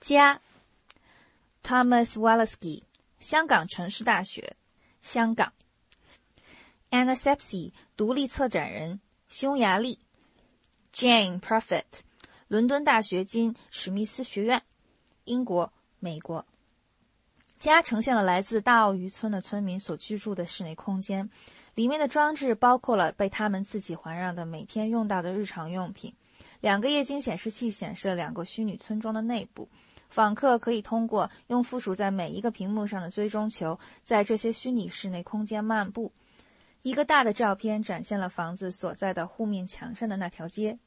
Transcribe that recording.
家 Thomas Wallersky 香港城市大学香港 Anna Sepsi 独立策展人匈牙利 Jane Prophet 伦敦大学今史密斯学院英国美国。家呈现了来自大澳渔村的村民所居住的室内空间，里面的装置包括了被他们自己环绕的每天用到的日常用品。2个液晶显示器显示了2个虚拟村庄的内部，访客可以通过用附属在每一个屏幕上的追踪球在这些虚拟室内空间漫步。一个大的照片展现了房子所在的护面墙上的那条街，